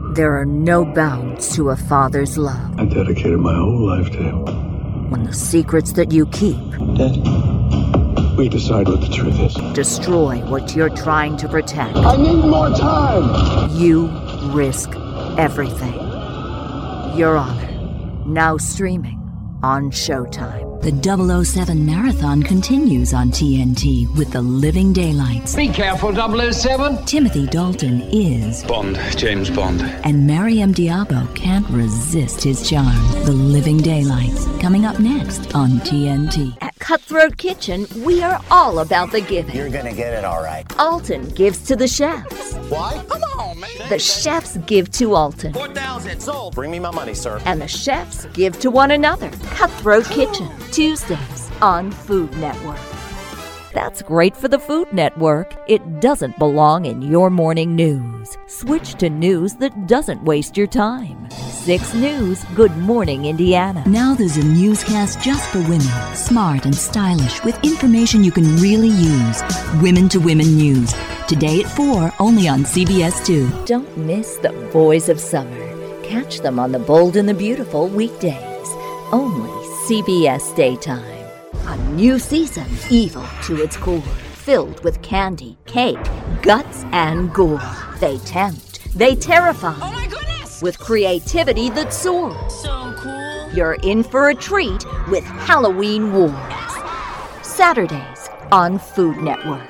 There are no bounds to a father's love. I dedicated my whole life to him. When the secrets that you keep... Dad, we decide what the truth is. ...destroy what you're trying to protect. I need more time! You risk everything. Your Honor, now streaming on Showtime. The 007 Marathon continues on TNT with The Living Daylights. Be careful, 007. Timothy Dalton is Bond, James Bond. And Mariam Diabo can't resist his charm. The Living Daylights, coming up next on TNT. At Cutthroat Kitchen, we are all about the giving. You're gonna get it all right. Alton gives to the chefs. Why? Come on, man. The chefs give to Alton. 4,000 sold. Bring me my money, sir. And the chefs give to one another. Cutthroat Kitchen, Tuesdays on Food Network. That's great for the Food Network. It doesn't belong in your morning news. Switch to news that doesn't waste your time. 6 News, Good Morning Indiana. Now there's a newscast just for women. Smart and stylish with information you can really use. Women to Women News. Today at 4, only on CBS 2. Don't miss the Boys of Summer. Catch them on The Bold and the Beautiful weekdays. Only CBS Daytime. A new season, evil to its core. Filled with candy, cake, guts, and gore. They tempt. They terrify. Oh my goodness! With creativity that soars. So cool. You're in for a treat with Halloween Wars. Saturdays on Food Network.